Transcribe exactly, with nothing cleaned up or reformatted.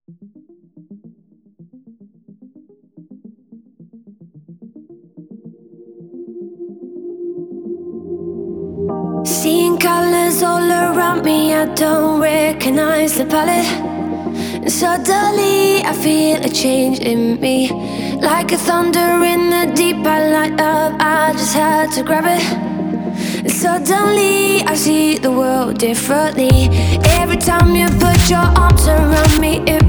Seeing colors all around me, I don't recognize the palette. And suddenly I feel a change in me. Like a thunder in the deep, I light up, I just had to grab it. And suddenly I see the world differently. Every time you put your arms around me, it